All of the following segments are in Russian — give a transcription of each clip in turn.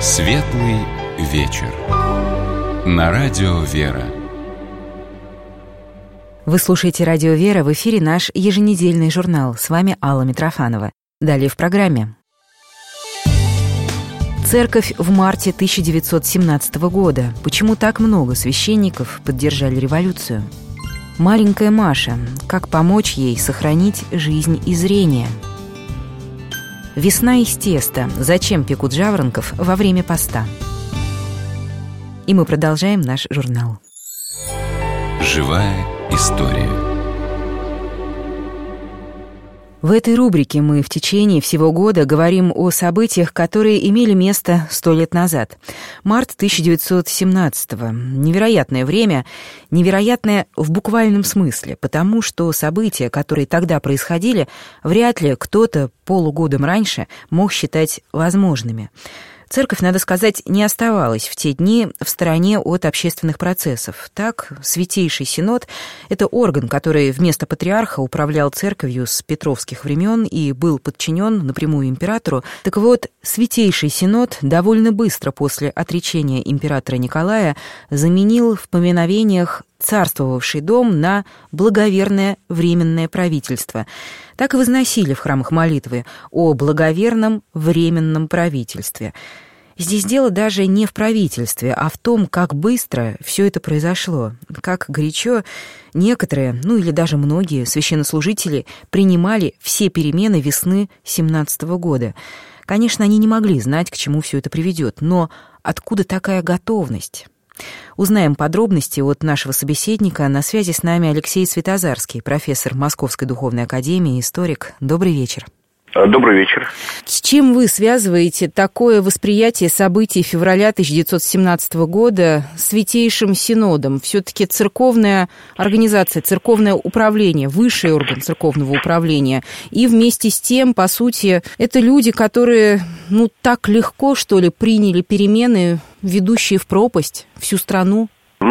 Светлый вечер. На радио «Вера». Вы слушаете «Радио Вера», в эфире наш еженедельный журнал. С вами Алла Митрофанова. Далее в программе. Церковь в марте 1917 года. Почему так много священников поддержали революцию? Маленькая Маша. Как помочь ей сохранить жизнь и зрение? Весна из теста. Зачем пекут жаворонков во время поста? И мы продолжаем наш журнал. Живая история. В этой рубрике мы в течение всего года говорим о событиях, которые имели место 100 лет назад. Март 1917-го. Невероятное время, невероятное в буквальном смысле, потому что события, которые тогда происходили, вряд ли кто-то полугодом раньше мог считать возможными. Церковь, надо сказать, не оставалась в те дни в стороне от общественных процессов. Так, Святейший Синод — это орган, который вместо патриарха управлял церковью с петровских времен и был подчинен напрямую императору. Так вот, Святейший Синод довольно быстро после отречения императора Николая заменил в поминовениях царствовавший дом на благоверное временное правительство. Так и возносили в храмах молитвы о благоверном временном правительстве. Здесь дело даже не в правительстве, а в том, как быстро все это произошло, как горячо некоторые, или даже многие священнослужители принимали все перемены весны 17 года. Конечно, они не могли знать, к чему все это приведет, но откуда такая готовность? Узнаем подробности от нашего собеседника. На связи с нами Алексей Святозарский, профессор Московской духовной академии, историк. Добрый вечер. Добрый вечер. С чем вы связываете такое восприятие событий февраля 1917 года Святейшим Синодом? Все-таки церковная организация, церковное управление, высший орган церковного управления. И вместе с тем, по сути, это люди, которые, так легко, что ли, приняли перемены, ведущие в пропасть всю страну.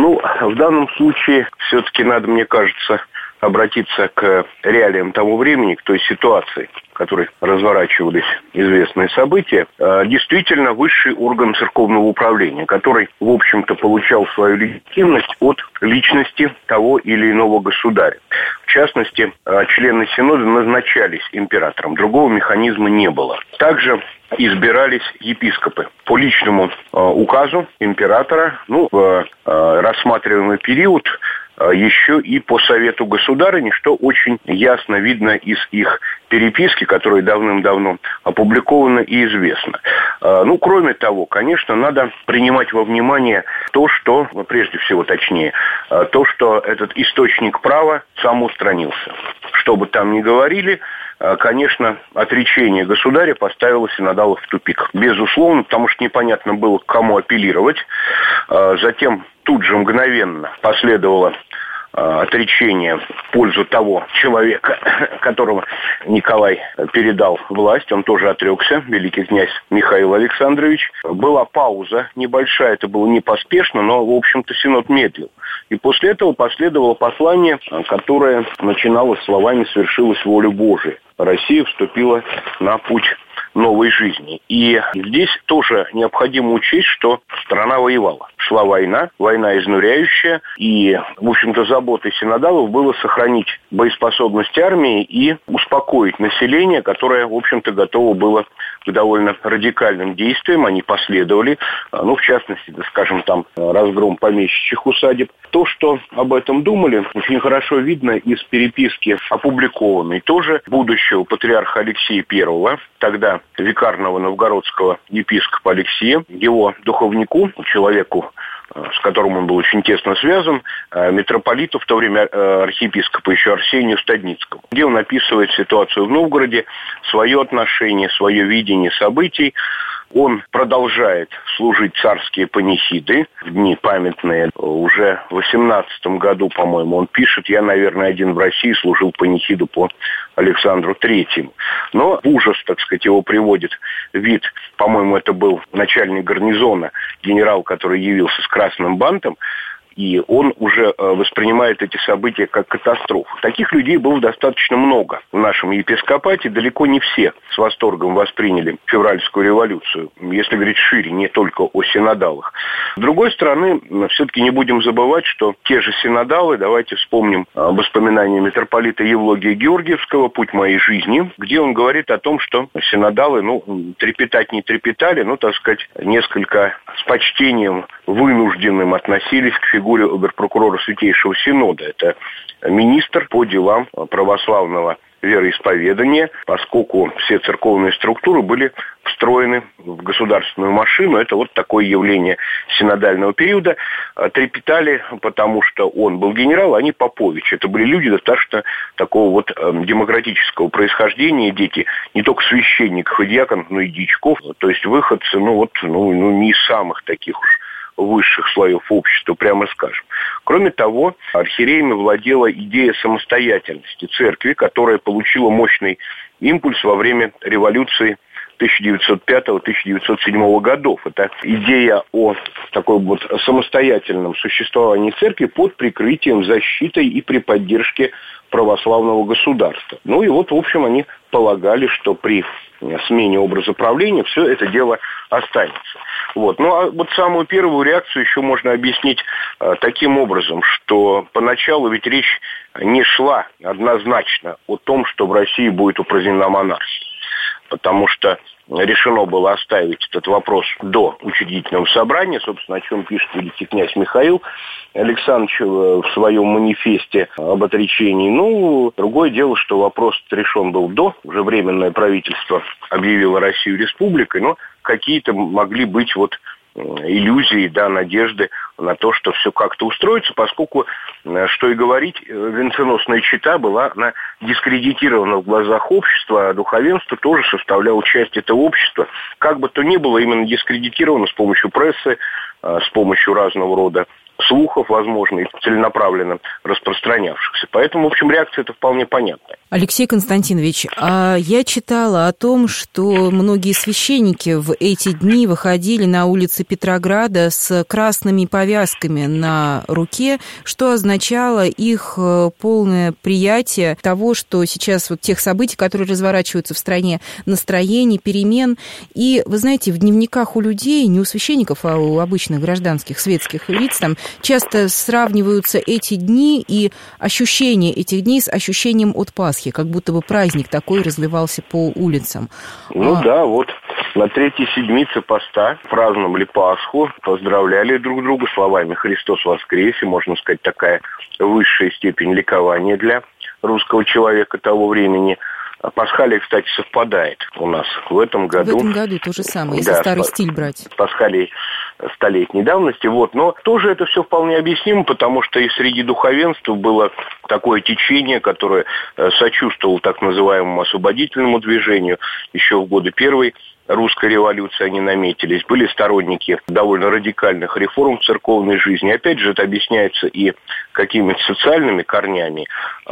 В данном случае все-таки надо, мне кажется, обратиться к реалиям того времени, к той ситуации, в которой разворачивались известные события. Действительно, высший орган церковного управления, который, в общем-то, получал свою легитимность от личности того или иного государя. В частности, члены Синода назначались императором. Другого механизма не было. Также избирались епископы по личному указу императора, в рассматриваемый период еще и по совету государыни, что очень ясно видно из их переписки, которые давным-давно опубликованы и известны. Кроме того, конечно, надо принимать во внимание то, что, прежде всего, то, что этот источник права сам устранился. Что бы там ни говорили, конечно, отречение государя поставило синодалов в тупик. Безусловно, потому что непонятно было, к кому апеллировать. Затем тут же мгновенно последовало отречение в пользу того человека, которого Николай передал власть. Он тоже отрекся, великий князь Михаил Александрович. Была пауза небольшая, это было не поспешно, но, в общем-то, Синод медлил. И после этого последовало послание, которое начиналось словами «Свершилась воля Божия». Россия вступила на путь новой жизни. И здесь тоже необходимо учесть, что страна воевала. Шла война изнуряющая, и, в общем-то, заботой синодалов было сохранить боеспособность армии и успокоить население, которое, в общем-то, готово было к довольно радикальным действиям. Они последовали, в частности, разгром помещичьих усадеб. То, что об этом думали, очень хорошо видно из переписки, опубликованной тоже будущего патриарха Алексия I, тогда викарного новгородского епископа Алексия, его духовнику, человеку, с которым он был очень тесно связан, митрополиту, в то время архиепископа еще Арсению Стадницкому, где он описывает ситуацию в Новгороде, свое отношение, свое видение событий. Он продолжает служить царские панихиды в дни памятные. Уже в 18 году, по-моему, он пишет: «Я, наверное, один в России служил панихиду по Александру Третьему». Но в ужас, его приводит вид, по-моему, это был начальник гарнизона, генерал, который явился с красным бантом, и он уже воспринимает эти события как катастрофу. Таких людей было достаточно много в нашем епископате, далеко не все с восторгом восприняли февральскую революцию, если говорить шире, не только о синодалах. С другой стороны, все-таки не будем забывать, что те же синодалы, давайте вспомним воспоминания митрополита Евлогия Георгиевского «Путь моей жизни», где он говорит о том, что синодалы, трепетать не трепетали, так сказать, несколько с почтением вынужденным относились к фигуре оберпрокурора Святейшего Синода. Это министр по делам православного вероисповедания, поскольку все церковные структуры были встроены в государственную машину. Это вот такое явление синодального периода. Трепетали, потому что он был генерал, а не Попович. Это были люди достаточно такого вот демократического происхождения, дети не только священников и диаконов, но и дьячков. То есть выходцы, не из самых таких уж высших слоев общества, прямо скажем. Кроме того, архиереями владела идея самостоятельности церкви, которая получила мощный импульс во время революции 1905-1907 годов. Это идея о такой вот самостоятельном существовании церкви под прикрытием, защитой и при поддержке православного государства. В общем, они полагали, что при смене образа правления все это дело останется. Самую первую реакцию еще можно объяснить таким образом, что поначалу ведь речь не шла однозначно о том, что в России будет упразднена монархия. Потому что решено было оставить этот вопрос до учредительного собрания, собственно, о чем пишет великий князь Михаил Александрович в своем манифесте об отречении. Другое дело, что вопрос решен был до, уже Временное правительство объявило Россию республикой, но какие-то могли быть иллюзии, надежды на то, что все как-то устроится, поскольку, что и говорить, венценосная чета была дискредитирована в глазах общества, а духовенство тоже составляло часть этого общества. Как бы то ни было, именно дискредитировано с помощью прессы, с помощью разного рода слухов, возможно, и целенаправленно распространявшихся. Поэтому, в общем, реакция это вполне понятная. Алексей Константинович, я читала о том, что многие священники в эти дни выходили на улицы Петрограда с красными повязками на руке, что означало их полное приятие того, что сейчас тех событий, которые разворачиваются в стране, настроений, перемен. И, вы знаете, в дневниках у людей, не у священников, а у обычных гражданских светских лиц, там часто сравниваются эти дни и ощущение этих дней с ощущением от Пасхи, как будто бы праздник такой разливался по улицам. На третьей седмице поста праздновали Пасху, поздравляли друг друга словами «Христос воскресе», можно сказать, такая высшая степень ликования для русского человека того времени. Пасхалия, кстати, совпадает у нас в этом году. В этом году то же самое, если старый стиль брать. Пасхалией столетней давности. Но тоже это все вполне объяснимо, потому что и среди духовенства было такое течение, которое сочувствовало так называемому освободительному движению. Еще в годы Первой русской революции они наметились. Были сторонники довольно радикальных реформ в церковной жизни. Опять же, это объясняется и какими-то социальными корнями,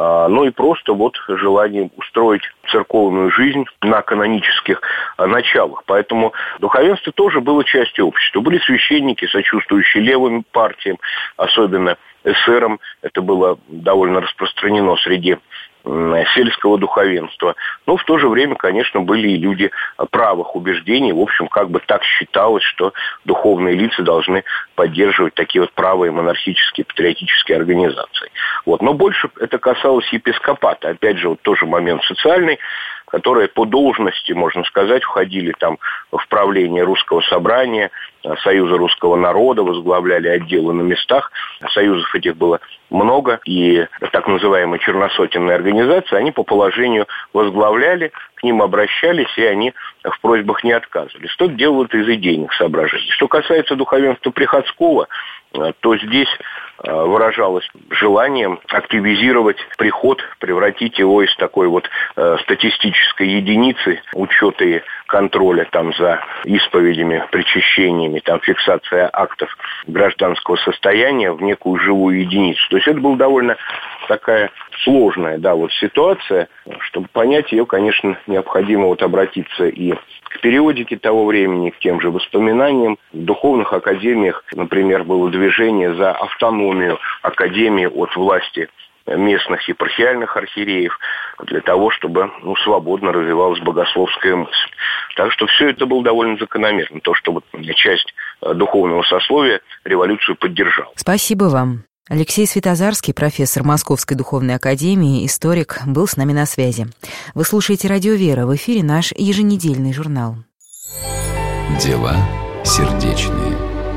и просто желанием устроить церковную жизнь на канонических началах. Поэтому духовенство тоже было частью общества. Были священники, сочувствующие левым партиям, особенно эсерам. Это было довольно распространено среди сельского духовенства. Но в то же время, конечно, были и люди правых убеждений. В общем, так считалось, что духовные лица должны поддерживать такие правые монархические, патриотические организации. Но больше это касалось епископата. Опять же, тоже момент социальный, которые по должности, можно сказать, входили в правление Русского собрания, Союза русского народа, возглавляли отделы на местах. Союзов этих было много, и так называемые черносотенные организации, они по положению возглавляли, к ним обращались, и они в просьбах не отказывались. Что делают из идейных соображений. Что касается духовенства приходского, то здесь выражалось желанием активизировать приход, превратить его из такой статистической единицы учета и контроля за исповедями, причащениями, фиксация актов гражданского состояния в некую живую единицу. То есть это была довольно такая сложная ситуация. Чтобы понять ее, конечно, необходимо обратиться и к периодике того времени, к тем же воспоминаниям. В духовных академиях, например, было движение за автономию автономию академии от власти местных епархиальных архиереев для того, чтобы свободно развивалась богословская мысль. Так что все это было довольно закономерно. То, что часть духовного сословия революцию поддержала. Спасибо вам. Алексей Святозарский, профессор Московской духовной академии, историк, был с нами на связи. Вы слушаете «Радио Вера», в эфире наш еженедельный журнал. Дела сердечные.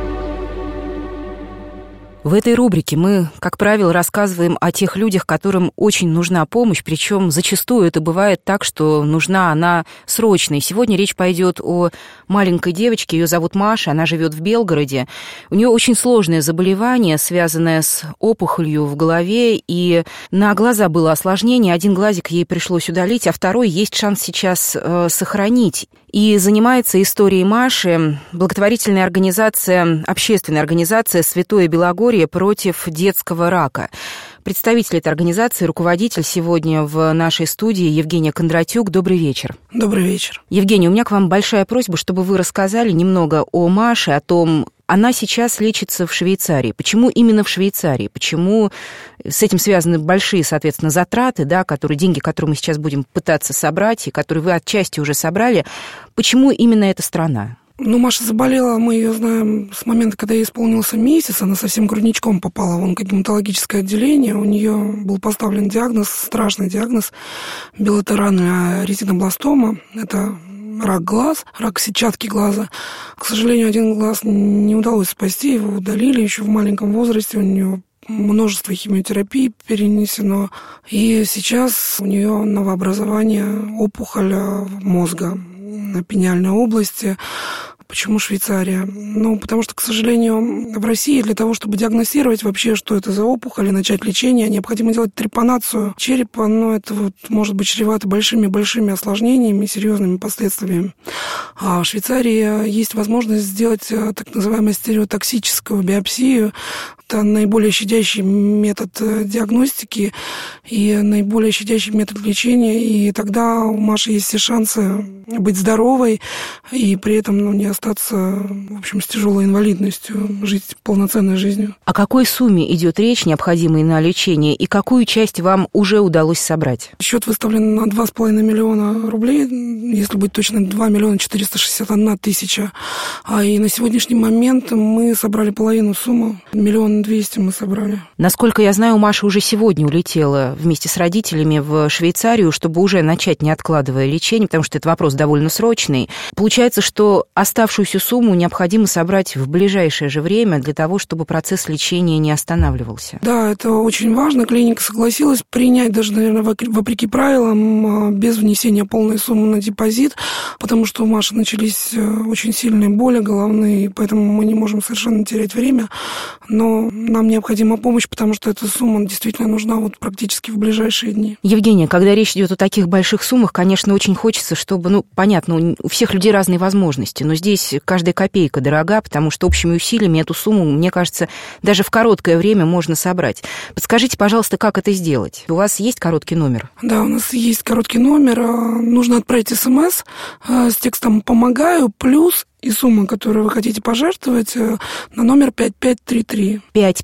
В этой рубрике мы, как правило, рассказываем о тех людях, которым очень нужна помощь, причем зачастую это бывает так, что нужна она срочно. И сегодня речь пойдет о маленькой девочке, ее зовут Маша, она живет в Белгороде. У нее очень сложное заболевание, связанное с опухолью в голове, и на глаза было осложнение. Один глазик ей пришлось удалить, а второй есть шанс сейчас сохранить. И занимается историей Маши благотворительная организация, общественная организация «Святое Белогорье против детского рака». Представитель этой организации, руководитель сегодня в нашей студии Евгения Кондратюк. Добрый вечер. Добрый вечер. Евгения, у меня к вам большая просьба, чтобы вы рассказали немного о Маше, о том, она сейчас лечится в Швейцарии. Почему именно в Швейцарии? Почему с этим связаны большие, соответственно, затраты, да, деньги, которые мы сейчас будем пытаться собрать, и которые вы отчасти уже собрали. Почему именно эта страна? Маша заболела, мы ее знаем с момента, когда ей исполнился месяц, она совсем грудничком попала в онкогематологическое отделение, у нее был поставлен диагноз, страшный диагноз, билатеральная ретинобластома, это рак глаз, рак сетчатки глаза. К сожалению, один глаз не удалось спасти, его удалили еще в маленьком возрасте, у нее множество химиотерапий перенесено, и сейчас у нее новообразование, опухоль мозга на пениальной области. Почему Швейцария? Потому что, к сожалению, в России для того, чтобы диагностировать вообще, что это за опухоль, и начать лечение, необходимо делать трепанацию черепа, это может быть чревато большими осложнениями, серьезными последствиями. А в Швейцарии есть возможность сделать так называемую стереотоксическую биопсию. Это наиболее щадящий метод диагностики и наиболее щадящий метод лечения, и тогда у Маши есть все шансы быть здоровой и при этом не остаться, в общем, с тяжелой инвалидностью, жить полноценной жизнью. О какой сумме идет речь, необходимой на лечение, и какую часть вам уже удалось собрать? Счет выставлен на 2,5 миллиона рублей, если быть точно, 2 миллиона 461 тысяча. И на сегодняшний момент мы собрали половину суммы, 1 200 000 мы собрали. Насколько я знаю, Маша уже сегодня улетела вместе с родителями в Швейцарию, чтобы уже начать, не откладывая лечение, потому что это вопрос довольно срочный. Получается, что оставшуюся сумму необходимо собрать в ближайшее же время для того, чтобы процесс лечения не останавливался. Да, это очень важно. Клиника согласилась принять даже, наверное, вопреки правилам, без внесения полной суммы на депозит, потому что у Маши начались очень сильные боли головные, и поэтому мы не можем совершенно терять время. Но нам необходима помощь, потому что эта сумма действительно нужна практически в ближайшие дни. Евгения, когда речь идет о таких больших суммах, конечно, очень хочется, чтобы, понятно, у всех людей разные возможности, но здесь каждая копейка дорога, потому что общими усилиями эту сумму, мне кажется, даже в короткое время можно собрать. Подскажите, пожалуйста, как это сделать? У вас есть короткий номер? Да, у нас есть короткий номер. Нужно отправить СМС с текстом «Помогаю» плюс и сумма, которую вы хотите пожертвовать, на номер 5533.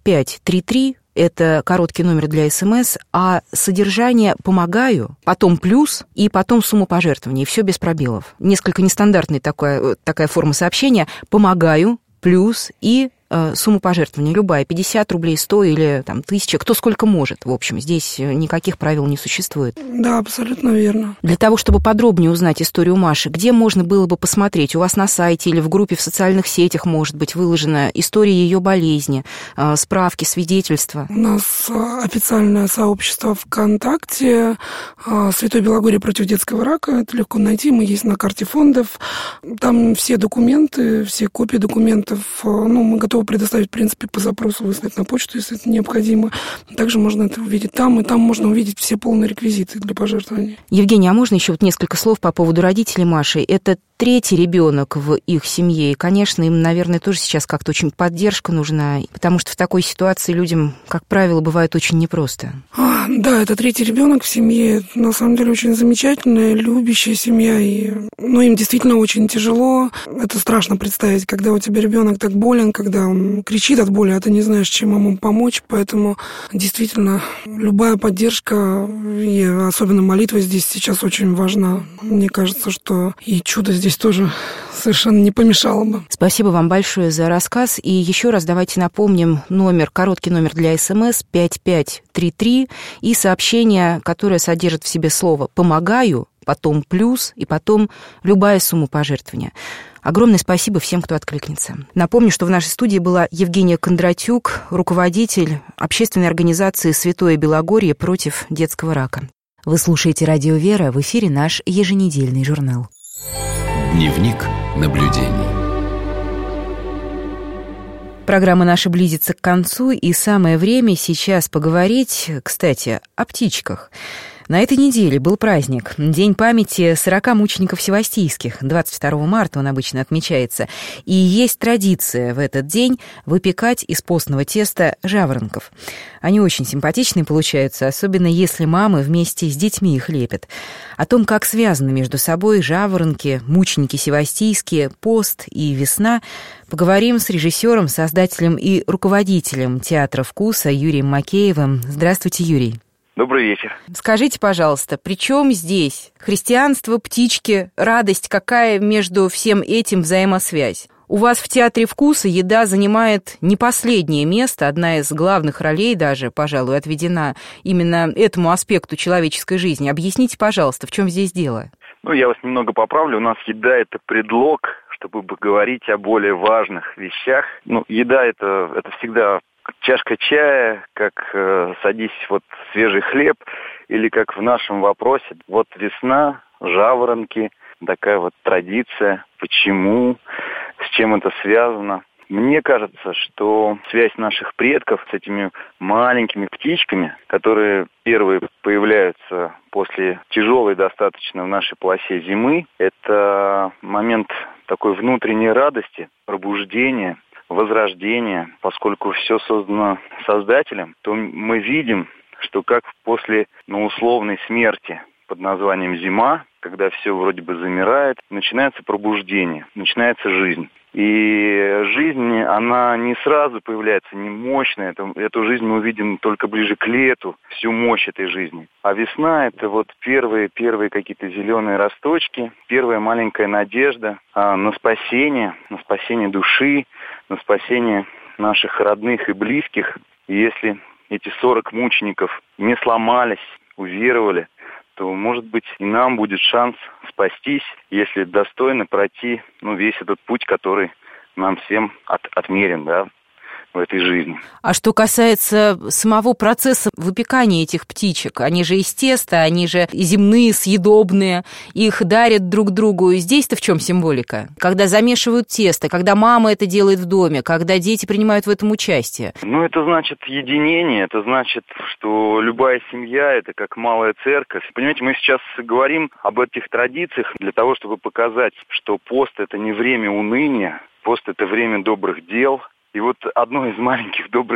5533 – это короткий номер для СМС, а содержание «помогаю», потом плюс и потом сумма пожертвований. Все без пробелов. Несколько нестандартная такая форма сообщения. «Помогаю», плюс и сумма пожертвования любая, 50 рублей, 100 или 1000, кто сколько может. В общем, здесь никаких правил не существует. Да, абсолютно верно. Для того, чтобы подробнее узнать историю Маши, где можно было бы посмотреть? У вас на сайте или в группе в социальных сетях, может быть, выложена история ее болезни, справки, свидетельства? У нас официальное сообщество ВКонтакте «Святое Белогорье против детского рака». Это легко найти, мы есть на карте фондов. Там все документы, все копии документов, мы готовы предоставить, в принципе, по запросу, выслать на почту, если это необходимо. Также можно это увидеть там, и там можно увидеть все полные реквизиты для пожертвований. Евгения, а можно еще несколько слов по поводу родителей Маши? Это третий ребенок в их семье, и, конечно, им, наверное, тоже сейчас как-то очень поддержка нужна, потому что в такой ситуации людям, как правило, бывает очень непросто. Да, это третий ребенок в семье. Это, на самом деле, очень замечательная, любящая семья. Но им действительно очень тяжело. Это страшно представить, когда у тебя ребенок так болен, когда кричит от боли, а ты не знаешь, чем ему помочь. Поэтому действительно любая поддержка, и особенно молитва здесь сейчас очень важна. Мне кажется, что и чудо здесь тоже совершенно не помешало бы. Спасибо вам большое за рассказ. И еще раз давайте напомним короткий номер для СМС 5533 и сообщение, которое содержит в себе слово «помогаю», потом плюс и потом любая сумма пожертвования. Огромное спасибо всем, кто откликнется. Напомню, что в нашей студии была Евгения Кондратюк, руководитель общественной организации «Святое Белогорье против детского рака». Вы слушаете «Радио Вера», в эфире наш еженедельный журнал. Дневник наблюдений. Программа наша близится к концу, и самое время сейчас поговорить, кстати, о птичках. На этой неделе был праздник, День памяти 40 мучеников севастийских. 22 марта он обычно отмечается. И есть традиция в этот день выпекать из постного теста жаворонков. Они очень симпатичные получаются, особенно если мамы вместе с детьми их лепят. О том, как связаны между собой жаворонки, мученики севастийские, пост и весна, поговорим с режиссером, создателем и руководителем Театра вкуса Юрием Макеевым. Здравствуйте, Юрий. Добрый вечер. Скажите, пожалуйста, при чем здесь христианство, птички, радость? Какая между всем этим взаимосвязь? У вас в Театре вкуса еда занимает не последнее место, одна из главных ролей даже, пожалуй, отведена именно этому аспекту человеческой жизни. Объясните, пожалуйста, в чем здесь дело? Я вас немного поправлю. У нас еда – это предлог, чтобы поговорить о более важных вещах. Еда – это всегда чашка чая, как садись свежий хлеб, или как в нашем вопросе, весна, жаворонки, такая традиция. Почему, с чем это связано? Мне кажется, что связь наших предков с этими маленькими птичками, которые первые появляются после тяжелой достаточно в нашей полосе зимы, это момент такой внутренней радости, пробуждения, возрождения. Поскольку все создано Создателем, то мы видим, что как после условной смерти под названием зима, когда все вроде бы замирает, начинается пробуждение, начинается жизнь. И жизнь, она не сразу появляется, не мощная. Эту жизнь мы увидим только ближе к лету, всю мощь этой жизни. А весна – это первые какие-то зеленые росточки, первая маленькая надежда на спасение души, на спасение наших родных и близких. И если эти 40 мучеников не сломались, уверовали, то, может быть, и нам будет шанс спастись, если достойно пройти весь этот путь, который нам всем отмерен, в этой жизни. А что касается самого процесса выпекания этих птичек, они же из теста, они же земные, съедобные, их дарят друг другу. Здесь-то в чем символика? Когда замешивают тесто, когда мама это делает в доме, когда дети принимают в этом участие. Это значит единение, это значит, что любая семья – это как малая церковь. Понимаете, мы сейчас говорим об этих традициях для того, чтобы показать, что пост – это не время уныния, пост – это время добрых дел. И одним из маленьких добрых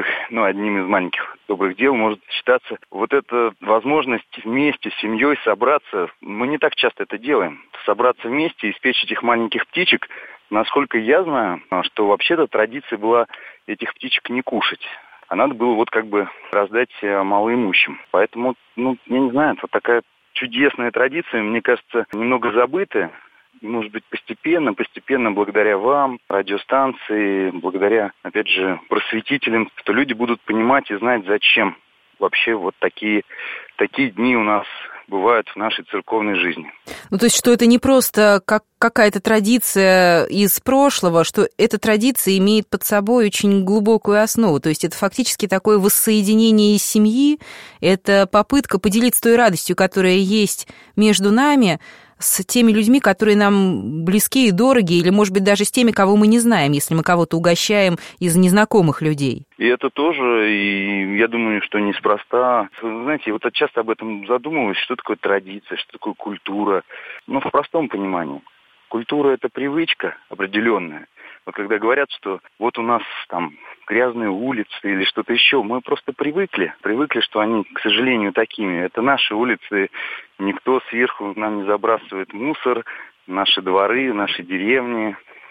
дел может считаться эта возможность вместе с семьей собраться. Мы не так часто это делаем. Собраться вместе и испечь этих маленьких птичек. Насколько я знаю, что вообще-то традиция была этих птичек не кушать. А надо было раздать малоимущим. Поэтому, я не знаю, это такая чудесная традиция, мне кажется, немного забытая. Может быть, постепенно, благодаря вам, радиостанции, благодаря, опять же, просветителям, что люди будут понимать и знать, зачем вообще такие дни у нас бывают в нашей церковной жизни. То есть, что это не просто какая-то традиция из прошлого, что эта традиция имеет под собой очень глубокую основу. То есть, это фактически такое воссоединение семьи, это попытка поделиться той радостью, которая есть между нами, с теми людьми, которые нам близки и дороги, или, может быть, даже с теми, кого мы не знаем, если мы кого-то угощаем из незнакомых людей. И это тоже, и я думаю, что неспроста. Знаете, я часто об этом задумываюсь, что такое традиция, что такое культура. В простом понимании. Культура – это привычка определенная. Когда говорят, что у нас грязные улицы или что-то еще, мы просто привыкли, что они, к сожалению, такими. Это наши улицы, никто сверху нам не забрасывает мусор, наши дворы, наши деревни.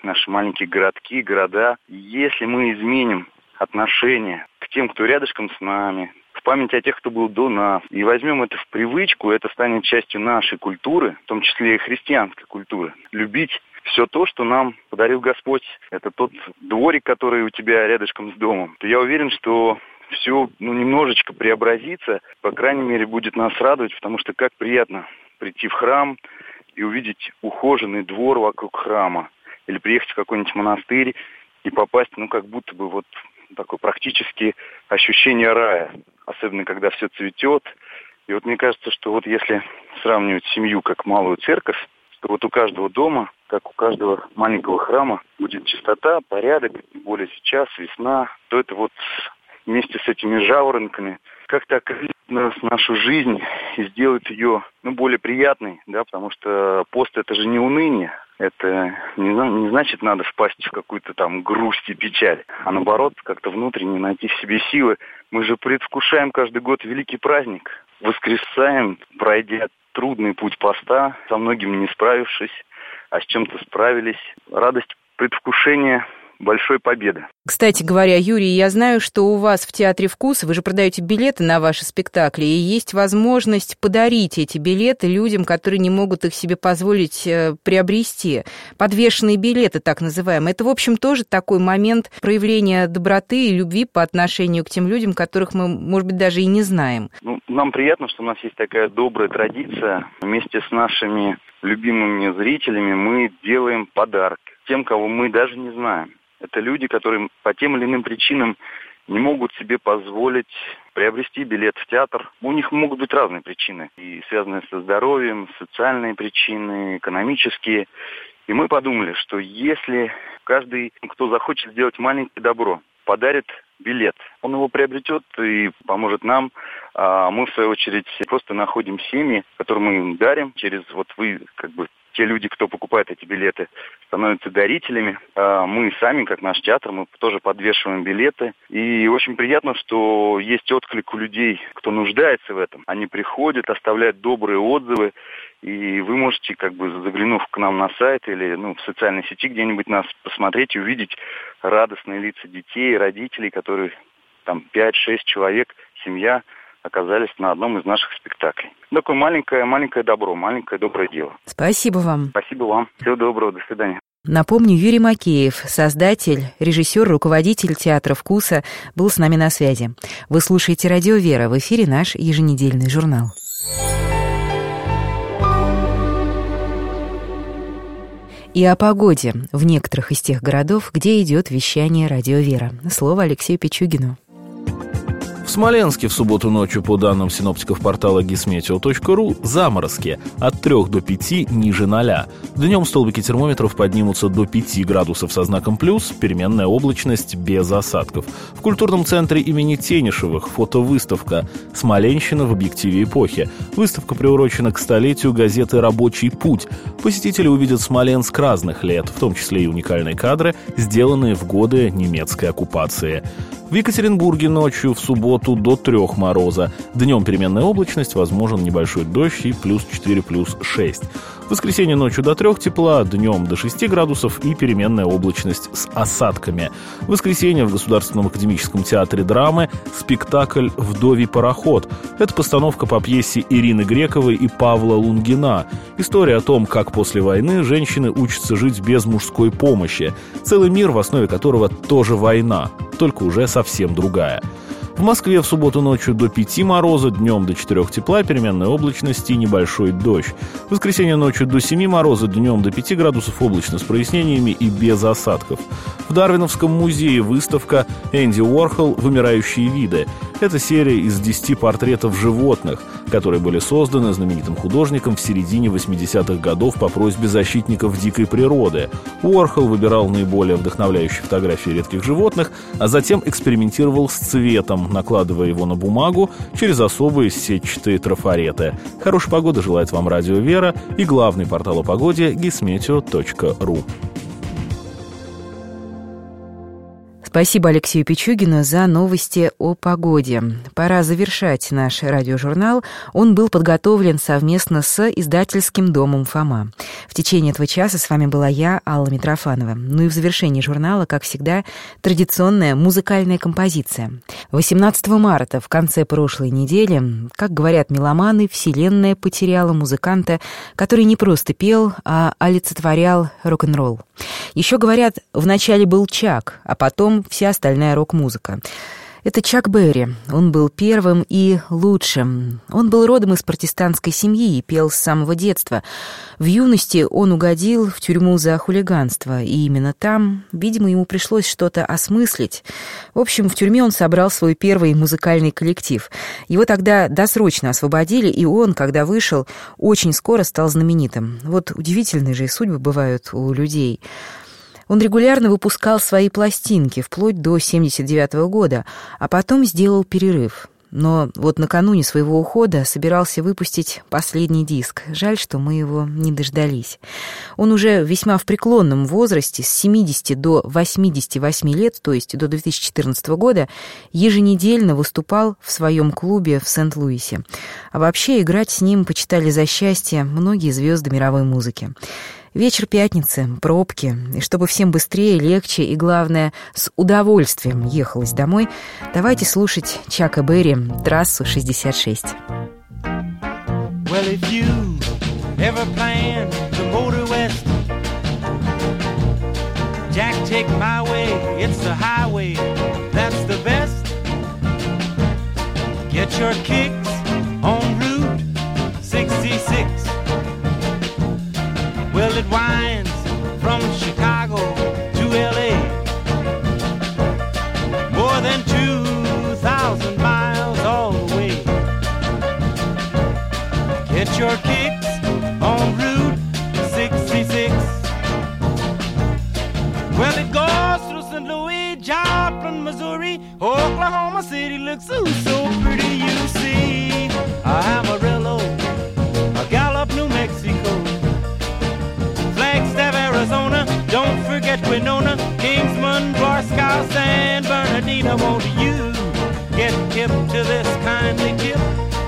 наши маленькие городки, города. Если мы изменим отношение к тем, кто рядышком с нами, в память о тех, кто был до нас, и возьмем это в привычку, это станет частью нашей культуры, в том числе и христианской культуры. Любить все то, что нам подарил Господь. Это тот дворик, который у тебя рядышком с домом. То я уверен, что все немножечко преобразится, по крайней мере, будет нас радовать, потому что как приятно прийти в храм и увидеть ухоженный двор вокруг храма, или приехать в какой-нибудь монастырь и попасть, как будто бы вот такое практически ощущение рая, особенно когда все цветет. И вот мне кажется, что вот если сравнивать семью как малую церковь, то вот у каждого дома, как у каждого маленького храма, будет чистота, порядок, тем более сейчас, весна, то это вот вместе с этими жаворонками как-то окрылит нашу жизнь и сделает ее более приятной, да, потому что пост — это же не уныние, это не значит, надо впасть в какую-то там грусть и печаль, а наоборот, как-то внутренне найти в себе силы. Мы же предвкушаем каждый год великий праздник, воскресаем, пройдя трудный путь поста, со многим не справившись, а с чем-то справились. Радость предвкушения большой победы. Кстати говоря, Юрий, я знаю, что у вас в Театре Вкуса вы же продаете билеты на ваши спектакли, и есть возможность подарить эти билеты людям, которые не могут их себе позволить приобрести. Подвешенные билеты, так называемые. Это, в общем, тоже такой момент проявления доброты и любви по отношению к тем людям, которых мы, может быть, даже и не знаем. Нам приятно, что у нас есть такая добрая традиция. Вместе с нашими любимыми зрителями мы делаем подарки тем, кого мы даже не знаем. Это люди, которые по тем или иным причинам не могут себе позволить приобрести билет в театр. У них могут быть разные причины, и связанные со здоровьем, социальные причины, экономические. И мы подумали, что если каждый, кто захочет сделать маленькое добро, подарит билет, он его приобретет и поможет нам. А мы, в свою очередь, просто находим семьи, которые мы им дарим. Через вы, те люди, кто покупает эти билеты, становятся дарителями. Мы сами, как наш театр, мы тоже подвешиваем билеты. И очень приятно, что есть отклик у людей, кто нуждается в этом. Они приходят, оставляют добрые отзывы. И вы можете, заглянув к нам на сайт или в социальной сети где-нибудь нас посмотреть и увидеть радостные лица детей, родителей, которые 5-6 человек, семья, оказались на одном из наших спектаклей. Такое маленькое добро, маленькое доброе дело. Спасибо вам. Спасибо вам. Всего доброго, до свидания. Напомню, Юрий Макеев, создатель, режиссер, руководитель Театра Вкуса, был с нами на связи. Вы слушаете «Радио Вера», в эфире наш еженедельный журнал. И о погоде в некоторых из тех городов, где идет вещание «Радио Вера». Слово Алексею Пичугину. В Смоленске в субботу ночью, по данным синоптиков портала gismeteo.ru, заморозки от 3 до 5 ниже 0. Днем столбики термометров поднимутся до 5 градусов со знаком плюс, переменная облачность без осадков. В культурном центре имени Тенишевых фотовыставка «Смоленщина в объективе эпохи». Выставка приурочена к столетию газеты «Рабочий путь». Посетители увидят Смоленск разных лет, в том числе и уникальные кадры, сделанные в годы немецкой оккупации. В Екатеринбурге ночью в субботу до 3 мороза. Днем переменная облачность, возможен небольшой дождь и плюс 4, плюс 6. В воскресенье ночью до 3 тепла, днем до 6 градусов и переменная облачность с осадками. В воскресенье в Государственном академическом театре драмы спектакль «Вдовий пароход». Это постановка по пьесе Ирины Грековой и Павла Лунгина. История о том, как после войны женщины учатся жить без мужской помощи. Целый мир, в основе которого тоже война, только уже совсем другая. В Москве в субботу ночью до 5 мороза, днем до 4 тепла, переменная облачность и небольшой дождь. В воскресенье ночью до 7 мороза, днем до 5 градусов облачно с прояснениями и без осадков. В Дарвиновском музее выставка «Энди Уорхол. Вымирающие виды». Это серия из 10 портретов животных, которые были созданы знаменитым художником в середине 80-х годов по просьбе защитников дикой природы. Уорхол выбирал наиболее вдохновляющие фотографии редких животных, а затем экспериментировал с цветом, накладывая его на бумагу через особые сетчатые трафареты. Хорошей погоды желает вам Радио Вера и главный портал о погоде gismeteo.ru. Спасибо Алексею Пичугину за новости о погоде. Пора завершать наш радиожурнал. Он был подготовлен совместно с издательским домом «Фома». В течение этого часа с вами была я, Алла Митрофанова. Ну и в завершении журнала, как всегда, традиционная музыкальная композиция. 18 марта, в конце прошлой недели, как говорят меломаны, вселенная потеряла музыканта, который не просто пел, а олицетворял рок-н-ролл. Еще говорят, вначале был Чак, а потом вся остальная рок-музыка. Это Чак Берри. Он был первым и лучшим. Он был родом из протестантской семьи и пел с самого детства. В юности он угодил в тюрьму за хулиганство, и именно там, видимо, ему пришлось что-то осмыслить. В общем, в тюрьме он собрал свой первый музыкальный коллектив. Его тогда досрочно освободили, и он, когда вышел, очень скоро стал знаменитым. Вот удивительные же судьбы бывают у людей. Он регулярно выпускал свои пластинки, вплоть до 1979 года, а потом сделал перерыв. Но вот накануне своего ухода собирался выпустить последний диск. Жаль, что мы его не дождались. Он уже весьма в преклонном возрасте, с 70 до 88 лет, то есть до 2014 года, еженедельно выступал в своем клубе в Сент-Луисе. А вообще играть с ним почитали за счастье многие звезды мировой музыки. Вечер пятницы, пробки, и чтобы всем быстрее, легче и, главное, с удовольствием ехалось домой, давайте слушать Чака Берри «Трассу 66». Well, if you ever plan to motor west, Jack, take my way, it's the highway, that's the best. Get your kicks on Route 66. Well, it winds from Chicago to L.A. More than 2,000 miles all the way. Get your kicks on Route 66. Well, it goes through St. Louis, Joplin, Missouri, Oklahoma City looks so pretty, you see. Amarillo, Gallup, New Mexico, Flagstaff, Arizona, don't forget Winona, Kingsman, Barstow, San Bernardino. Won't you get hip to this kindly tip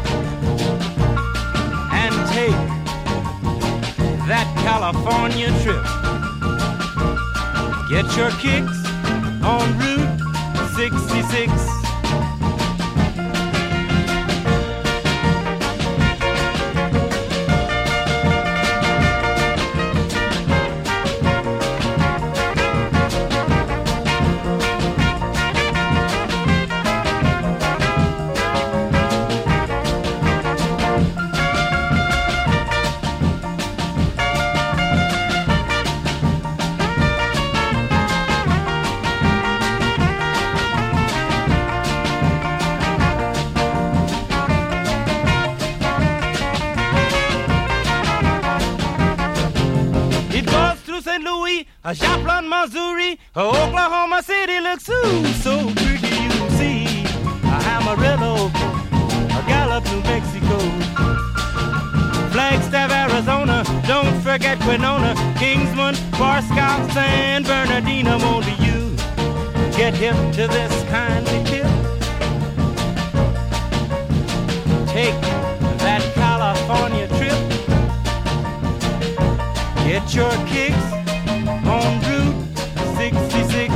and take that California trip? Get your kicks on Route 66. Joplin, Missouri, Oklahoma City looks so pretty, you see. Amarillo, Gallup, New Mexico, Flagstaff, Arizona, don't forget Winona, Kingsman, Barstow, San Bernardino. Won't you get hip to this kindly tip? Take that California trip. Get your kicks on Route 66.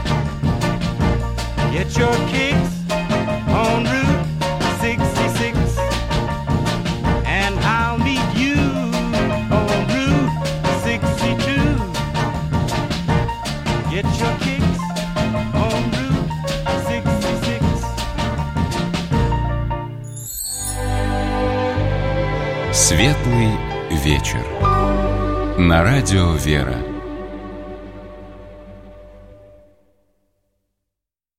Get your kicks on Route 66. And I'll meet you on Route 62. Get your kicks on Route 66. Светлый вечер. На радио «Вера».